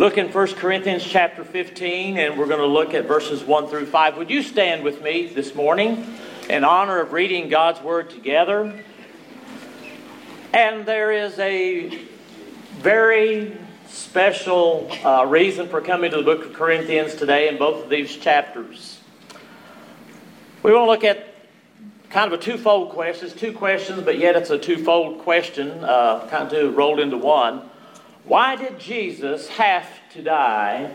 look in 1 Corinthians chapter 15, and we're going to look at verses 1 through 5. Would you stand with me this morning in honor of reading God's Word together? And there is a very special reason for coming to the book of Corinthians today in both of these chapters. We want to look at kind of a twofold question. It's two questions, but yet it's a twofold question, kind of rolled into one. Why did Jesus have to die?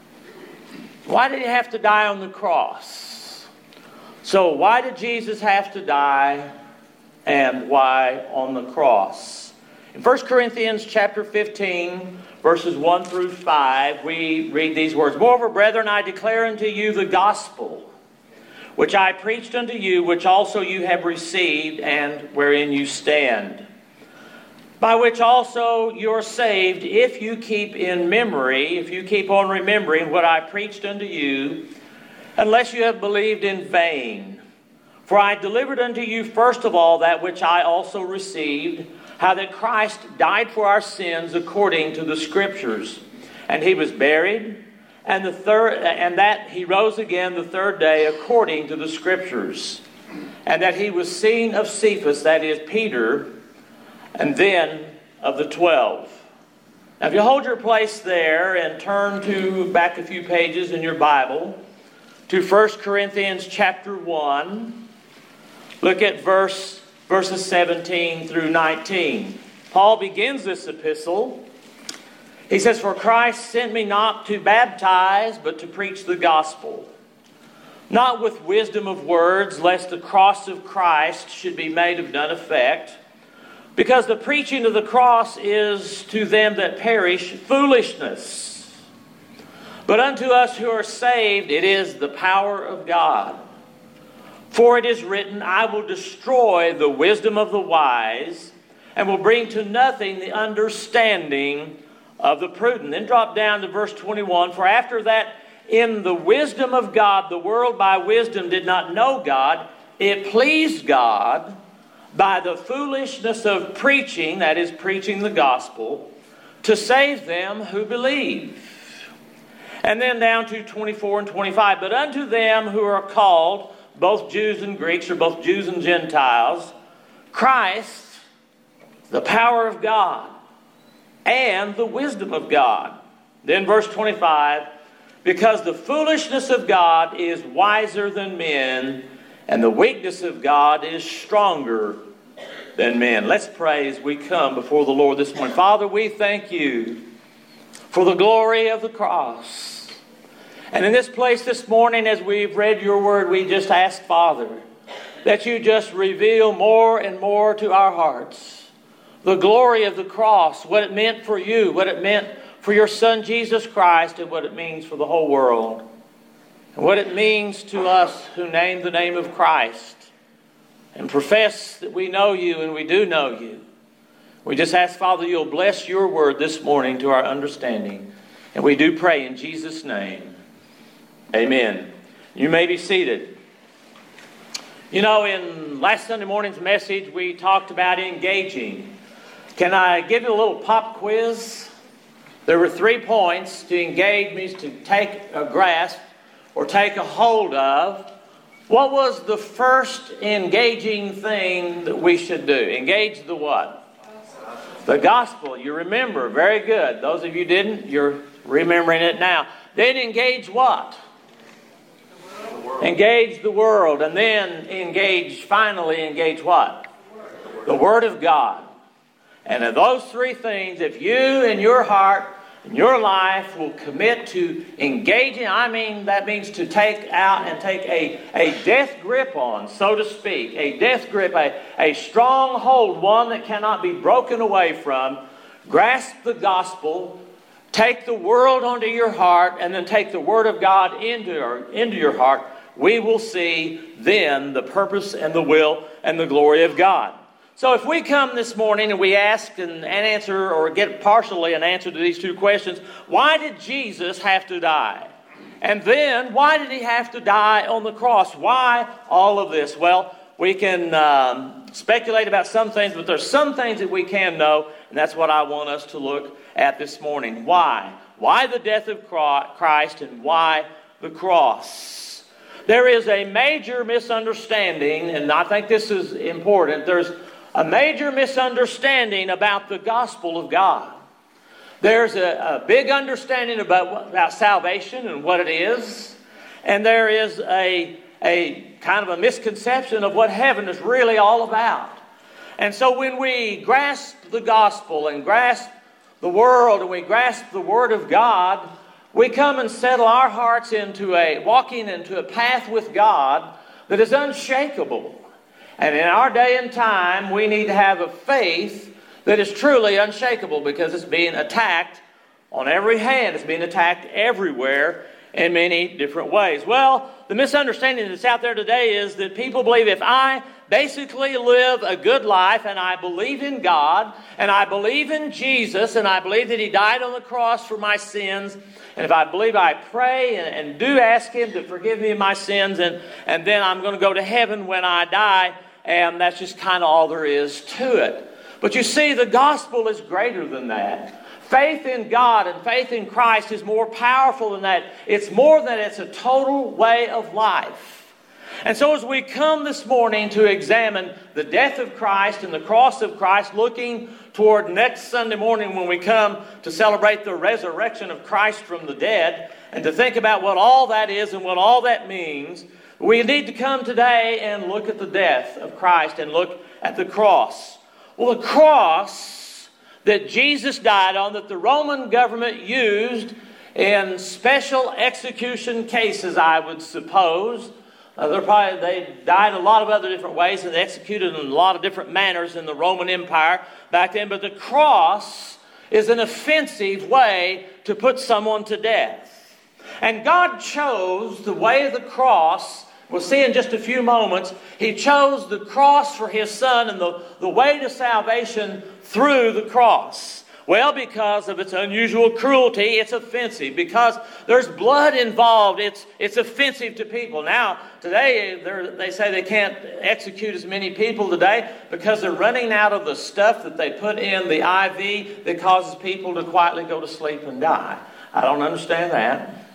Why did he have to die on the cross? So why did Jesus have to die, and why on the cross? In 1 Corinthians chapter 15, verses 1 through 5, we read these words. Moreover, brethren, I declare unto you the gospel, which I preached unto you, which also you have received, and wherein you stand, by which also you are saved, if you keep in memory, if you keep on remembering what I preached unto you, unless you have believed in vain. For I delivered unto you first of all that which I also received, how that Christ died for our sins according to the Scriptures, and he was buried, and that he rose again the third day according to the Scriptures, and that he was seen of Cephas, that is Peter, and then of the 12. Now if you hold your place there and turn to back a few pages in your Bible to 1 Corinthians chapter 1, look at verses 17 through 19. Paul begins this epistle. He says, For Christ sent me not to baptize, but to preach the gospel, not with wisdom of words, lest the cross of Christ should be made of none effect. Because the preaching of the cross is to them that perish foolishness. But unto us who are saved, it is the power of God. For it is written, I will destroy the wisdom of the wise, and will bring to nothing the understanding of the prudent. Then drop down to verse 21. For after that, in the wisdom of God, the world by wisdom did not know God. It pleased God by the foolishness of preaching, that is, preaching the gospel, to save them who believe. And then down to 24 and 25. But unto them who are called, both Jews and Greeks, or both Jews and Gentiles, Christ, the power of God, and the wisdom of God. Then verse 25, because the foolishness of God is wiser than men, and the weakness of God is stronger than men. Let's pray as we come before the Lord this morning. Father, we thank you for the glory of the cross. And in this place this morning, as we've read your word, we just ask, Father, that you just reveal more and more to our hearts the glory of the cross, what it meant for you, what it meant for your Son Jesus Christ, and what it means for the whole world. And what it means to us who name the name of Christ and profess that we know you, and we do know you. We just ask, Father, you'll bless your word this morning to our understanding. And we do pray in Jesus' name. Amen. You may be seated. You know, in last Sunday morning's message, we talked about engaging. Can I give you a little pop quiz? There were 3 points. To engage means to take a grasp or take a hold of. What was the first engaging thing that we should do? Engage the what? The gospel. You remember. Very good. Those of you didn't, you're remembering it now. Then engage what? Engage the world. And then finally engage what? The Word of God. And of those 3 things, if you in your heart, in your life, will commit to engaging, that means to take out and take a death grip on, so to speak. A death grip, a strong hold, one that cannot be broken away from. Grasp the gospel, take the world onto your heart, and then take the Word of God into your heart. We will see then the purpose and the will and the glory of God. So if we come this morning and we ask and answer, or get partially an answer to these 2 questions, why did Jesus have to die? And then, why did he have to die on the cross? Why all of this? Well, we can speculate about some things, but there's some things that we can know, and that's what I want us to look at this morning. Why? Why the death of Christ and why the cross? There is a major misunderstanding, and I think this is important. There's a major misunderstanding about the gospel of God. There's a big understanding about salvation and what it is. And there is a kind of a misconception of what heaven is really all about. And so when we grasp the gospel and grasp the world and we grasp the Word of God, we come and settle our hearts walking into a path with God that is unshakable. And in our day and time, we need to have a faith that is truly unshakable because it's being attacked on every hand. It's being attacked everywhere in many different ways. Well, the misunderstanding that's out there today is that people believe if I basically live a good life and I believe in God and I believe in Jesus and I believe that He died on the cross for my sins, and if I believe I pray and do ask Him to forgive me of my sins, and then I'm going to go to heaven when I die, and that's just kind of all there is to it. But you see, the gospel is greater than that. Faith in God and faith in Christ is more powerful than that. It's more than it's a total way of life. And so as we come this morning to examine the death of Christ and the cross of Christ, looking toward next Sunday morning when we come to celebrate the resurrection of Christ from the dead, and to think about what all that is and what all that means, we need to come today and look at the death of Christ and look at the cross. Well, the cross that Jesus died on, that the Roman government used in special execution cases, I would suppose. They died a lot of other different ways, and they executed in a lot of different manners in the Roman Empire back then. But the cross is an offensive way to put someone to death. And God chose the way of the cross. We'll see in just a few moments. He chose the cross for His Son and the way to salvation through the cross. Well, because of its unusual cruelty, it's offensive. Because there's blood involved, it's offensive to people. Now, today, they say they can't execute as many people today because they're running out of the stuff that they put in the IV that causes people to quietly go to sleep and die. I don't understand that.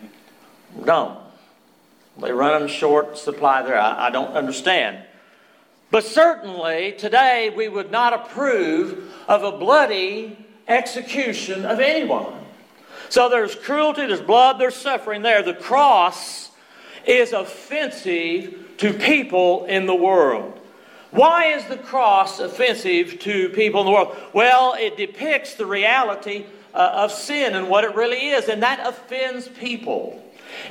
Don't. They run in short supply there. I don't understand. But certainly, today, we would not approve of a bloody execution of anyone. So there's cruelty, there's blood, there's suffering there. The cross is offensive to people in the world. Why is the cross offensive to people in the world? Well, it depicts the reality of sin and what it really is, and that offends people.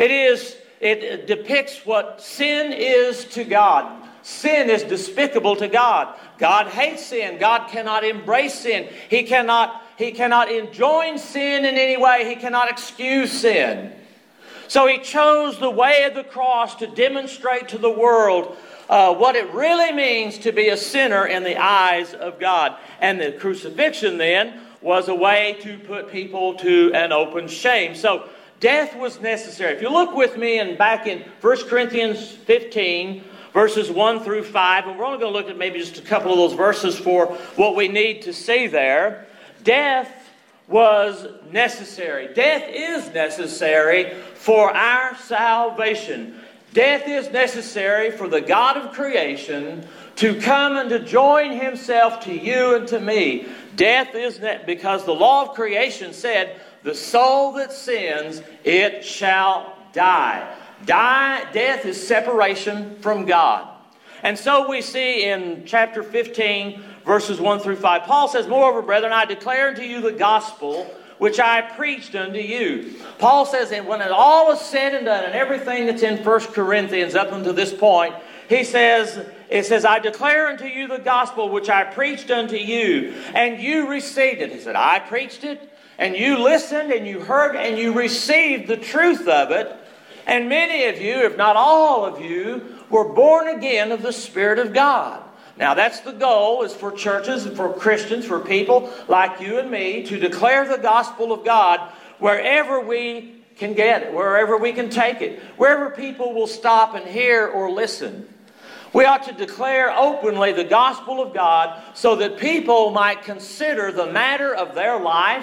It depicts what sin is to God. Sin is despicable to God. God hates sin. God cannot embrace sin. He cannot enjoin sin in any way. He cannot excuse sin. So He chose the way of the cross to demonstrate to the world what it really means to be a sinner in the eyes of God. And the crucifixion then was a way to put people to an open shame. So death was necessary. If you look with me and back in 1 Corinthians 15, verses 1 through 5, and we're only going to look at maybe just a couple of those verses for what we need to see there. Death was necessary. Death is necessary for our salvation. Death is necessary for the God of creation to come and to join Himself to you and to me. Death is because the law of creation said, the soul that sins, it shall die. Death is separation from God. And so we see in chapter 15, verses 1 through 5, Paul says, moreover, brethren, I declare unto you the gospel which I preached unto you. Paul says, and when it all is said and done, and everything that's in 1 Corinthians up until this point, it says, I declare unto you the gospel which I preached unto you, and you received it. He said, I preached it, and you listened, and you heard, and you received the truth of it. And many of you, if not all of you, were born again of the Spirit of God. Now that's the goal, is for churches and for Christians, for people like you and me, to declare the gospel of God wherever we can get it, wherever we can take it, wherever people will stop and hear or listen. We ought to declare openly the gospel of God so that people might consider the matter of their life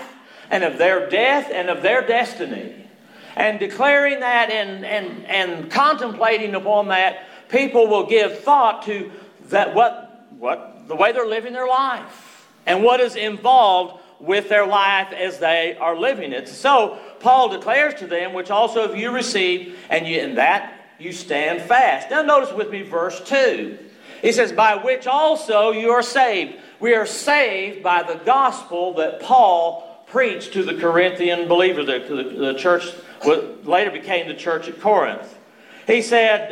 and of their death and of their destiny. And declaring that and contemplating upon that, people will give thought to that what the way they're living their life and what is involved with their life as they are living it. So Paul declares to them, which also have you received, and in that you stand fast. Now notice with me verse 2. He says, by which also you are saved. We are saved by the gospel that Paul preached to the Corinthian believers, the church what later became the church at Corinth. He said,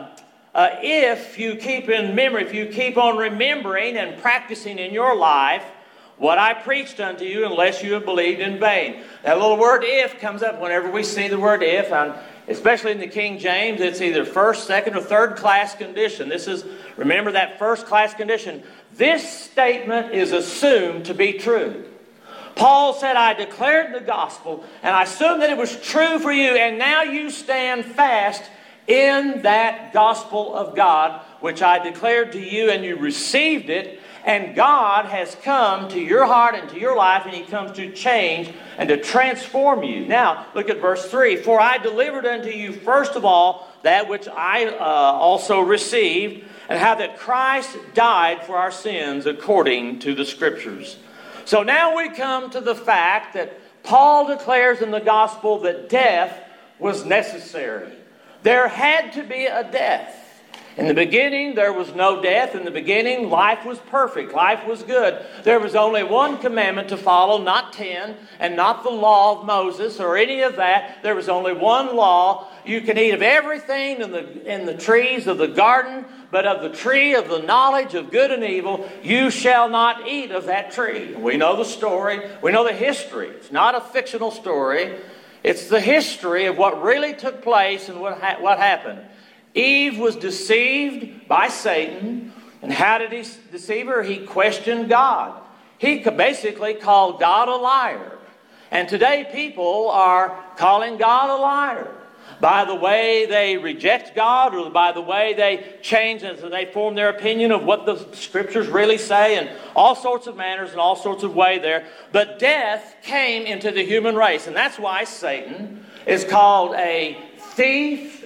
if you keep in memory, if you keep on remembering and practicing in your life what I preached unto you, unless you have believed in vain. That little word if comes up whenever we see the word if, and especially in the King James, it's either first, second, or third class condition. Remember that first class condition. This statement is assumed to be true. Paul said, I declared the gospel, and I assumed that it was true for you, and now you stand fast in that gospel of God, which I declared to you, and you received it, and God has come to your heart and to your life, and He comes to change and to transform you. Now, look at verse 3. For I delivered unto you first of all that which I also received, and how that Christ died for our sins according to the Scriptures. So now we come to the fact that Paul declares in the gospel that death was necessary. There had to be a death. In the beginning, there was no death. In the beginning, life was perfect. Life was good. There was only one commandment to follow, not 10, and not the law of Moses or any of that. There was only one law. You can eat of everything in the trees of the garden, but of the tree of the knowledge of good and evil, you shall not eat of that tree. We know the story. We know the history. It's not a fictional story. It's the history of what really took place and what happened. Eve was deceived by Satan. And how did he deceive her? He questioned God. He basically called God a liar. And today people are calling God a liar by the way they reject God, or by the way they change and they form their opinion of what the Scriptures really say, and all sorts of manners and all sorts of way there. But death came into the human race, and that's why Satan is called a thief,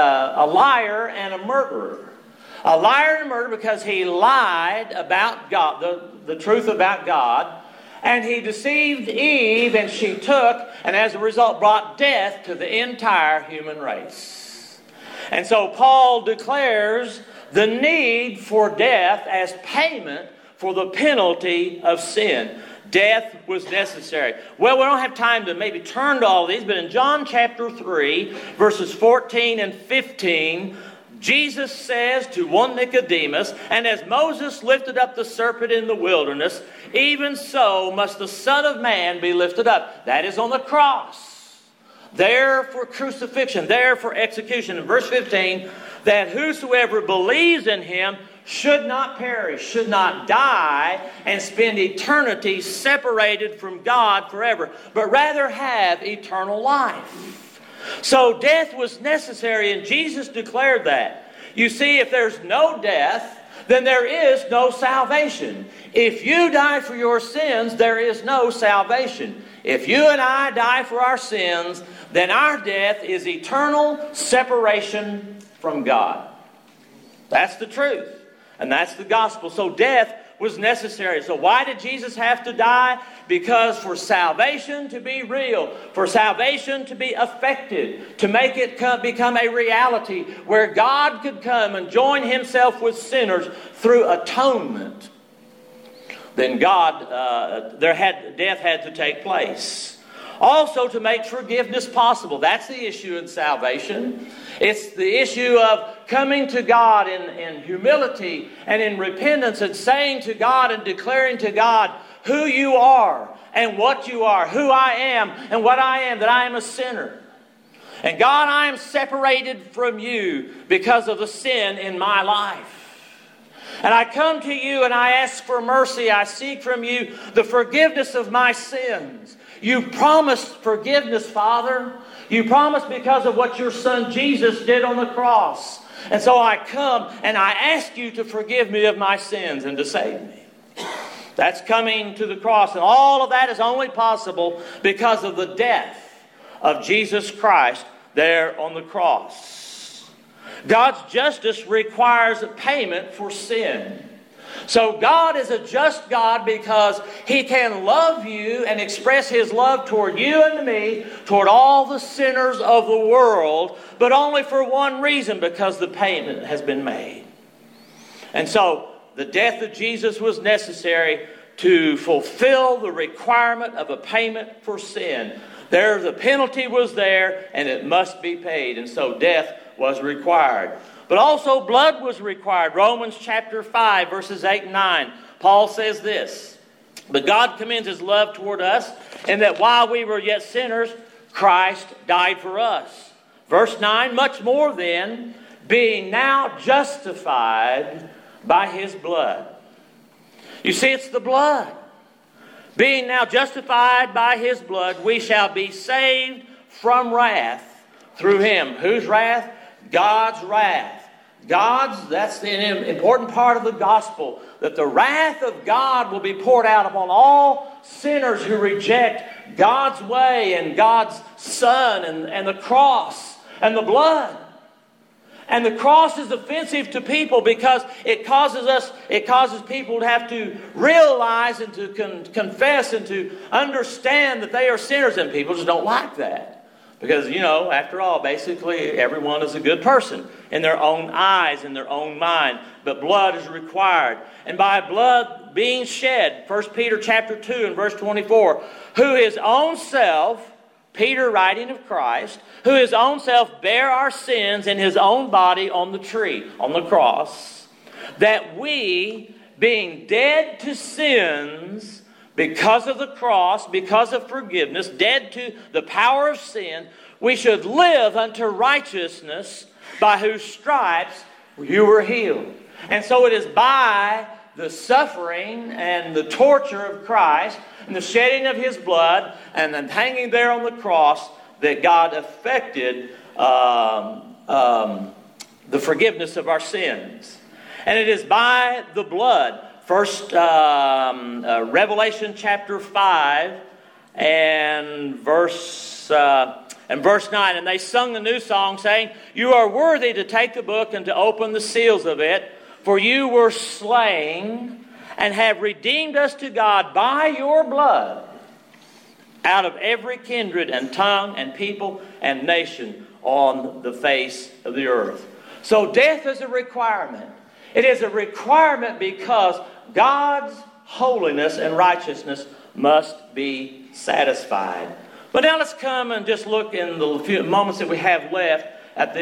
a liar, and a murderer. A liar and a murderer because he lied about God, the truth about God, and he deceived Eve, and she took, and as a result brought death to the entire human race. And so Paul declares the need for death as payment for the penalty of sin. Death was necessary. Well, we don't have time to maybe turn to all these, but in John chapter 3, verses 14 and 15, Jesus says to one Nicodemus, and as Moses lifted up the serpent in the wilderness, even so must the Son of Man be lifted up. That is on the cross. There for crucifixion, there for execution. In verse 15, that whosoever believes in Him should not perish, should not die, and spend eternity separated from God forever, but rather have eternal life. So death was necessary, and Jesus declared that. You see, if there's no death, then there is no salvation. If you die for your sins, there is no salvation. If you and I die for our sins, then our death is eternal separation from God. That's the truth. And that's the gospel. So death was necessary. So why did Jesus have to die? Because for salvation to be real, for salvation to be effective, to make it become a reality where God could come and join Himself with sinners through atonement, then death had to take place. Also to make forgiveness possible. That's the issue in salvation. It's the issue of coming to God in humility and in repentance, and saying to God and declaring to God who you are and what you are, who I am and what I am, that I am a sinner. And God, I am separated from you because of the sin in my life. And I come to you and I ask for mercy. I seek from you the forgiveness of my sins. You promised forgiveness, Father. You promised because of what your Son Jesus did on the cross. And so I come and I ask you to forgive me of my sins and to save me. That's coming to the cross. And all of that is only possible because of the death of Jesus Christ there on the cross. God's justice requires a payment for sin. So God is a just God because He can love you and express His love toward you and me, toward all the sinners of the world, but only for one reason, because the payment has been made. And so the death of Jesus was necessary to fulfill the requirement of a payment for sin. There, the penalty was there, and it must be paid. And so death was required. But also blood was required. Romans chapter 5, verses 8 and 9. Paul says this, "But God commends His love toward us, in that while we were yet sinners, Christ died for us." Verse 9, "Much more then, being now justified by His blood." You see, it's the blood. "Being now justified by His blood, we shall be saved from wrath through Him." Whose wrath? God's wrath. That's the important part of the gospel, that the wrath of God will be poured out upon all sinners who reject God's way and God's Son and the cross and the blood. And the cross is offensive to people because it causes people to have to realize and to confess and to understand that they are sinners, and people just don't like that. Because, after all, basically everyone is a good person in their own eyes, in their own mind. But blood is required. And by blood being shed, 1 Peter chapter 2 and verse 24, "Who His own self," Peter writing of Christ, "who His own self bare our sins in His own body on the tree," on the cross, "that we, being dead to sins, because of the cross, because of forgiveness, dead to the power of sin, we should live unto righteousness, by whose stripes you were healed." And so it is by the suffering and the torture of Christ and the shedding of His blood and then hanging there on the cross that God effected the forgiveness of our sins. And it is by the blood. Revelation chapter 5 and verse 9. "And they sung a new song, saying, You are worthy to take the book and to open the seals of it, for you were slain and have redeemed us to God by your blood out of every kindred and tongue and people and nation on the face of the earth." So death is a requirement. It is a requirement because God's holiness and righteousness must be satisfied. But now let's come and just look in the few moments that we have left at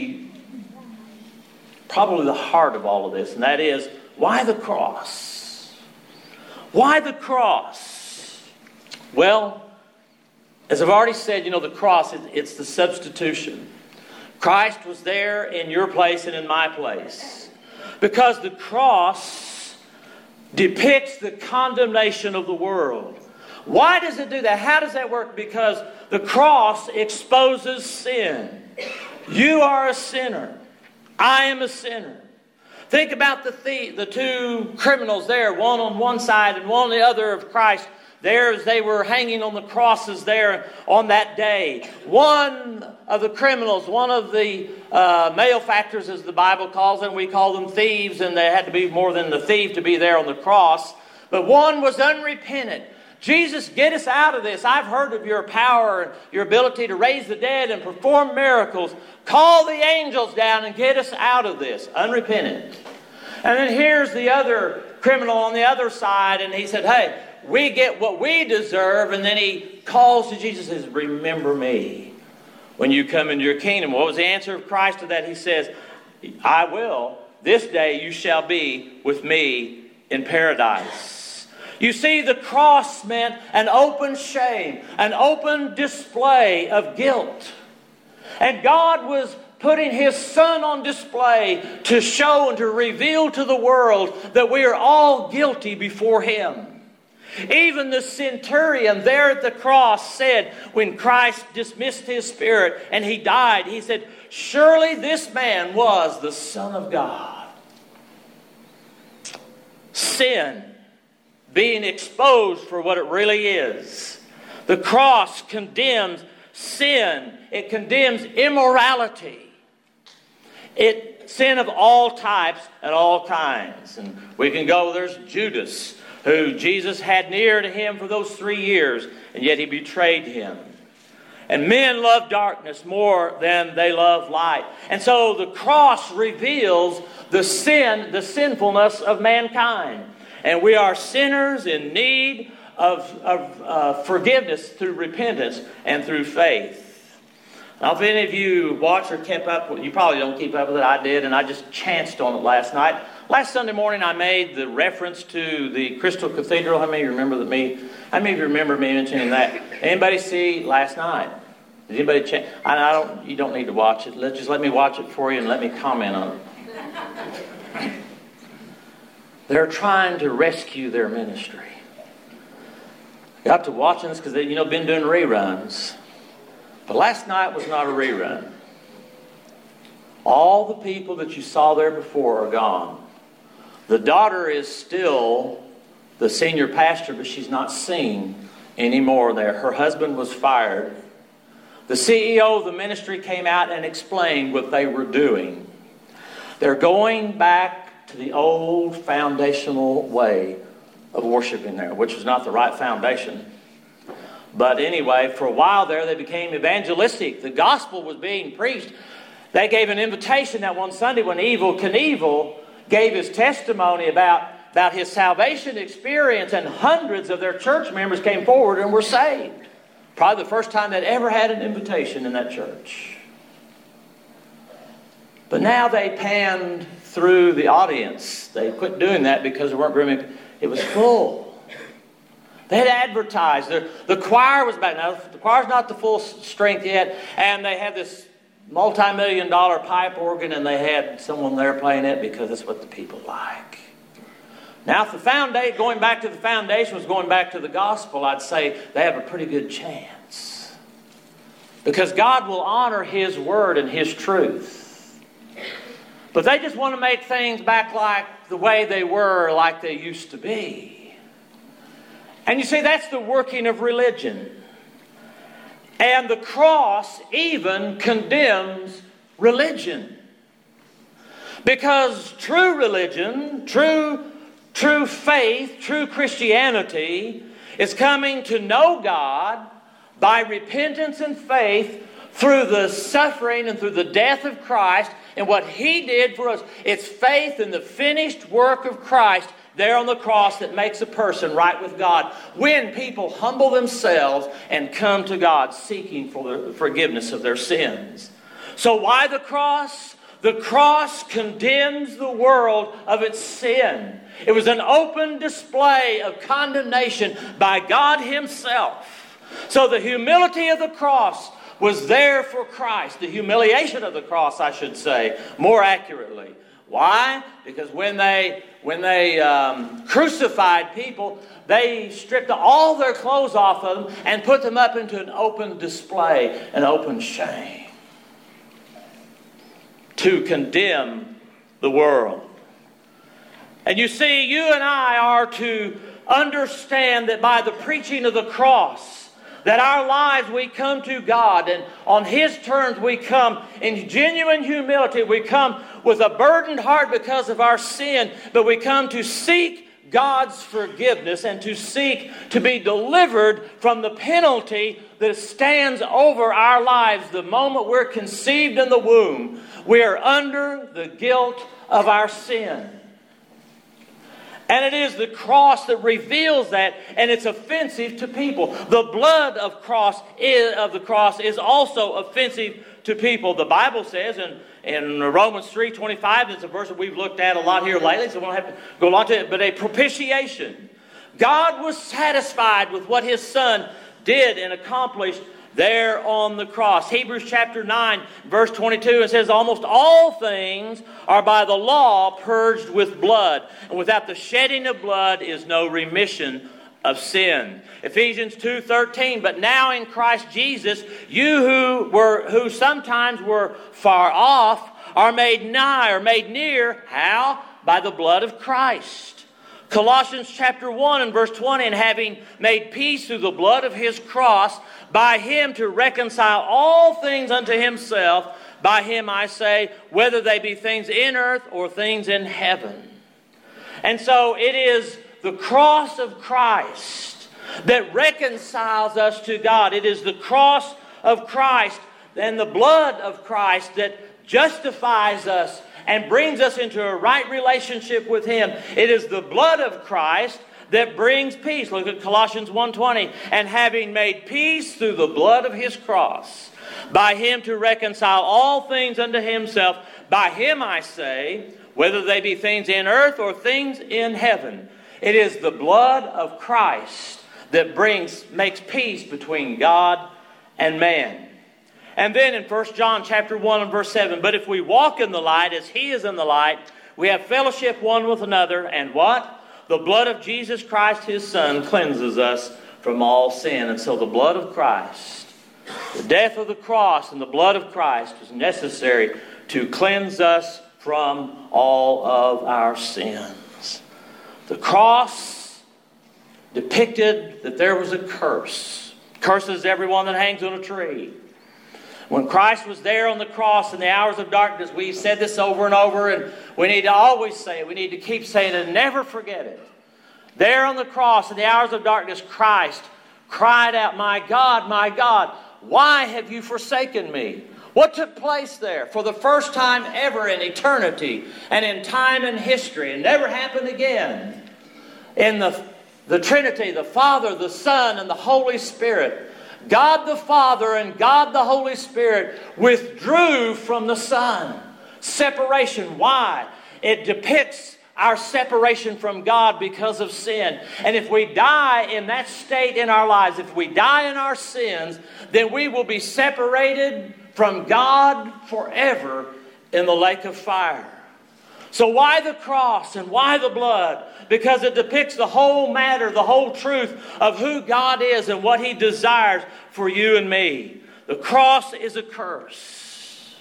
probably the heart of all of this, and that is, why the cross? Why the cross? Well, as I've already said, the cross, it's the substitution. Christ was there in your place and in my place. Because the cross depicts the condemnation of the world. Why does it do that? How does that work? Because the cross exposes sin. You are a sinner. I am a sinner. Think about the two criminals there, one on one side and one on the other of Christ. There as they were hanging on the crosses there on that day. One of the criminals, one of the malefactors as the Bible calls them, we call them thieves, and they had to be more than the thief to be there on the cross. But one was unrepentant. "Jesus, get us out of this. I've heard of your power and your ability to raise the dead and perform miracles. Call the angels down and get us out of this." Unrepentant. And then here's the other criminal on the other side, and he said, "Hey, we get what we deserve." And then he calls to Jesus and says, "Remember me when you come into your kingdom." What was the answer of Christ to that? He says, "I will. This day you shall be with me in paradise." You see, the cross meant an open shame, an open display of guilt. And God was putting His Son on display to show and to reveal to the world that we are all guilty before Him. Even the centurion there at the cross said, when Christ dismissed his spirit and he died, he said, "Surely this man was the Son of God." Sin being exposed for what it really is. The cross condemns sin. It condemns immorality. Sin of all types and all kinds. And we can go, there's Judas, who Jesus had near to him for those 3 years, and yet he betrayed him. And men love darkness more than they love light. And so the cross reveals the sinfulness of mankind. And we are sinners in need of forgiveness through repentance and through faith. Now, if any of you watch or kept up, you probably don't keep up with it. I did, and I just chanced on it last night. Last Sunday morning, I made the reference to the Crystal Cathedral. How many of you remember me mentioning that? Anybody see last night? Did anybody you don't need to watch it. Just let me watch it for you and let me comment on it. They're trying to rescue their ministry. Got to watching this because they've been doing reruns. But last night was not a rerun. All the people that you saw there before are gone. The daughter is still the senior pastor, but she's not seen anymore there. Her husband was fired. The CEO of the ministry came out and explained what they were doing. They're going back to the old foundational way of worshiping there, which was not the right foundation. But anyway, for a while there, they became evangelistic. The gospel was being preached. They gave an invitation that one Sunday when Evel Knievel gave his testimony about his salvation experience, and hundreds of their church members came forward and were saved. Probably the first time they'd ever had an invitation in that church. But now they panned through the audience. They quit doing that because there weren't very many. It was full. They had advertised. The choir was back. Now, the choir's not the full strength yet. And they had this multi-million-dollar pipe organ, and they had someone there playing it because that's what the people like. Now, if going back to the foundation was going back to the gospel, I'd say they have a pretty good chance. Because God will honor His word and His truth. But they just want to make things back like the way they were, like they used to be. And you see, that's the working of religion. And the cross even condemns religion. Because true religion, true faith, true Christianity is coming to know God by repentance and faith through the suffering and through the death of Christ and what He did for us. It's faith in the finished work of Christ there on the cross that makes a person right with God. When people humble themselves and come to God seeking for the forgiveness of their sins. So why the cross? The cross condemns the world of its sin. It was an open display of condemnation by God Himself. So the humility of the cross was there for Christ. The humiliation of the cross, I should say, more accurately. Why? Because when they crucified people, they stripped all their clothes off of them and put them up into an open display, an open shame. To condemn the world. And you see, you and I are to understand that by the preaching of the cross, that our lives we come to God, and on His terms we come in genuine humility. We come with a burdened heart because of our sin, but we come to seek God's forgiveness and to seek to be delivered from the penalty that stands over our lives the moment we're conceived in the womb. We are under the guilt of our sin. And it is the cross that reveals that, and it's offensive to people. The blood of the cross is also offensive to people. The Bible says in Romans 3:25, it's a verse that we've looked at a lot here lately, so we don't have to go along to it, but a propitiation. God was satisfied with what His Son did and accomplished there on the cross. Hebrews chapter 9, verse 22, it says, almost all things are by the law purged with blood, and without the shedding of blood is no remission of sin. Ephesians 2:13, but now in Christ Jesus, you who sometimes were far off are made nigh or made near. How? By the blood of Christ. Colossians chapter 1 and verse 20, and having made peace through the blood of his cross, by him to reconcile all things unto himself, by him I say, whether they be things in earth or things in heaven. And so it is the cross of Christ that reconciles us to God. It is the cross of Christ and the blood of Christ that justifies us and brings us into a right relationship with Him. It is the blood of Christ that brings peace. Look at Colossians 1:20. And having made peace through the blood of His cross, by Him to reconcile all things unto Himself, by Him I say, whether they be things in earth or things in heaven. It is the blood of Christ that makes peace between God and man. And then in 1 John chapter 1 and verse 7, but if we walk in the light as He is in the light, we have fellowship one with another, and what? The blood of Jesus Christ, His Son, cleanses us from all sin. And so the blood of Christ, the death of the cross and the blood of Christ is necessary to cleanse us from all of our sins. The cross depicted that there was a curse. Curses everyone that hangs on a tree. When Christ was there on the cross in the hours of darkness, we said this over and over, and we need to always say it. We need to keep saying it and never forget it. There on the cross in the hours of darkness, Christ cried out, my God, why have you forsaken me? What took place there? For the first time ever in eternity and in time and history, it never happened again. In the Trinity, the Father, the Son, and the Holy Spirit, God the Father and God the Holy Spirit withdrew from the Son. Separation. Why? It depicts our separation from God because of sin. And if we die in that state in our lives, if we die in our sins, then we will be separated from God forever in the lake of fire. So why the cross and why the blood? Because it depicts the whole matter, the whole truth of who God is and what He desires for you and me. The cross is a curse,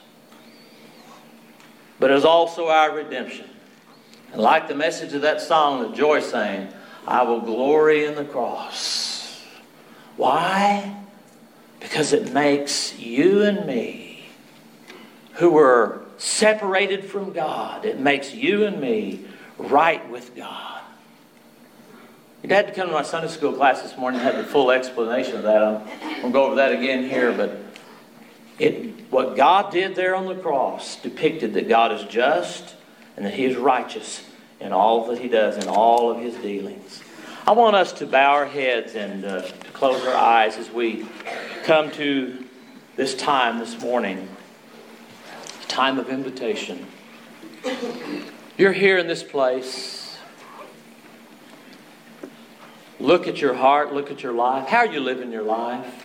but it is also our redemption. And like the message of that song that Joy sang, I will glory in the cross. Why? Because it makes you and me, who were separated from God, it makes you and me right with God. Your dad had to come to my Sunday school class this morning and had the full explanation of that. I'm going to go over that again here, but what God did there on the cross depicted that God is just and that He is righteous in all that He does, in all of His dealings. I want us to bow our heads and to close our eyes as we come to this time this morning. Time of invitation. You're here in this place. Look at your heart, look at your life. How are you living your life?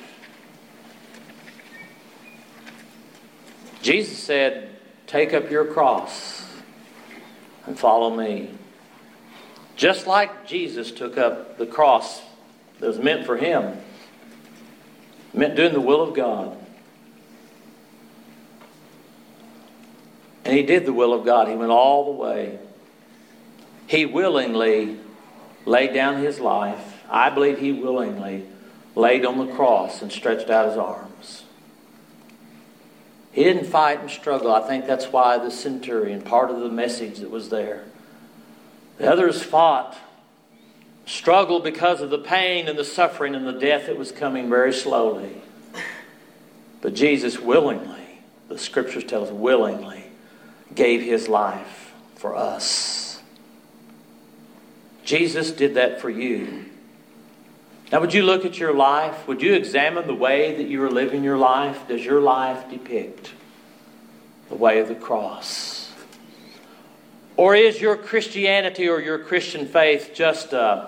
Jesus said, take up your cross and follow me. Just like Jesus took up the cross that was meant for Him. It meant doing the will of God. And He did the will of God. He went all the way. He willingly laid down His life. I believe He willingly laid on the cross and stretched out His arms. He didn't fight and struggle. I think that's why the centurion, part of the message that was there. The others fought, struggled because of the pain and the suffering and the death that was coming very slowly. But Jesus willingly, the Scriptures tell us, willingly gave His life for us. Jesus did that for you. Now would you look at your life? Would you examine the way that you are living your life? Does your life depict the way of the cross? Or is your Christianity or your Christian faith just a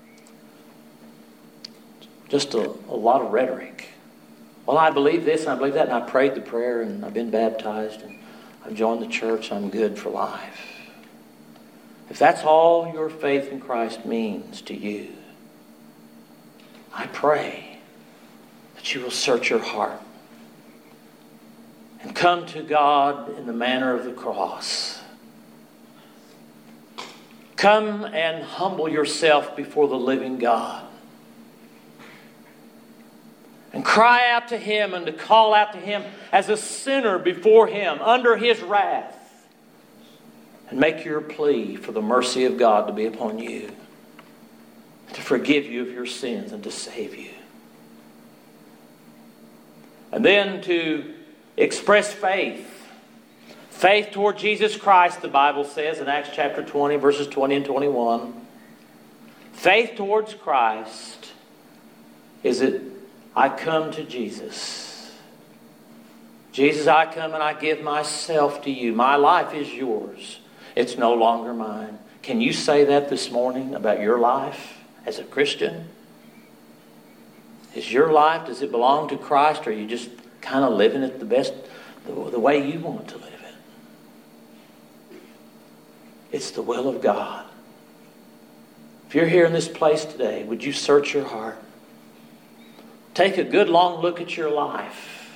lot of rhetoric? Well, I believe this and I believe that, and I prayed the prayer and I've been baptized and I've joined the church, I'm good for life. If that's all your faith in Christ means to you, I pray that you will search your heart and come to God in the manner of the cross. Come and humble yourself before the living God. And cry out to Him and to call out to Him as a sinner before Him under His wrath. And make your plea for the mercy of God to be upon you, to forgive you of your sins and to save you. And then to express faith. Faith toward Jesus Christ, the Bible says in Acts chapter 20, verses 20 and 21. Faith towards Christ is that I come to Jesus. Jesus, I come and I give myself to you. My life is yours. It's no longer mine. Can you say that this morning about your life as a Christian? Is your life, does it belong to Christ, or are you just kind of living it the way you want to live it? It's the will of God. If you're here in this place today, would you search your heart? Take a good long look at your life.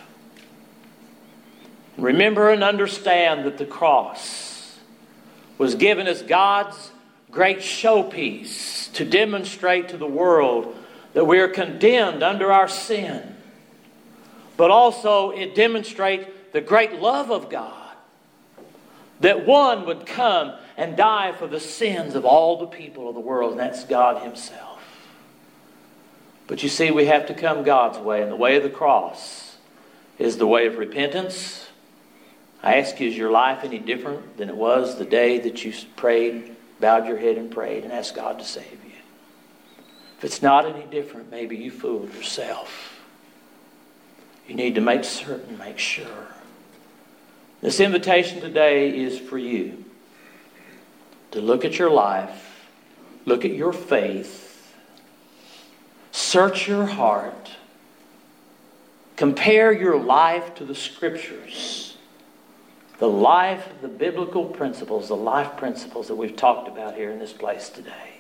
And remember and understand that the cross was given as God's great showpiece to demonstrate to the world that we are condemned under our sin. But also it demonstrates the great love of God, that one would come and die for the sins of all the people of the world, and that's God Himself. But you see, we have to come God's way, and the way of the cross is the way of repentance. I ask you, is your life any different than it was the day that you prayed, bowed your head and prayed and asked God to save you? If it's not any different, maybe you fooled yourself. You need to make certain, make sure. This invitation today is for you to look at your life, look at your faith, search your heart, compare your life to the Scriptures, the life, the biblical principles, the life principles that we've talked about here in this place today.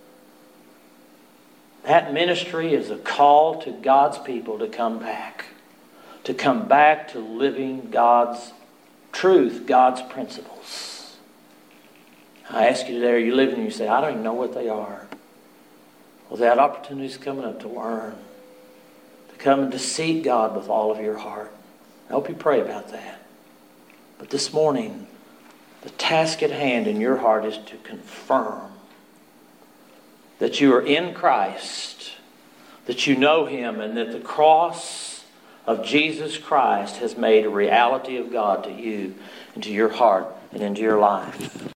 That ministry is a call to God's people to come back to living God's truth, God's principles. I ask you today, are you living and you say, I don't even know what they are? Well, that opportunity is coming up to learn, to come and to seek God with all of your heart. I hope you pray about that. But this morning, the task at hand in your heart is to confirm that you are in Christ, that you know Him, and that the cross of Jesus Christ has made a reality of God to you and to your heart and into your life.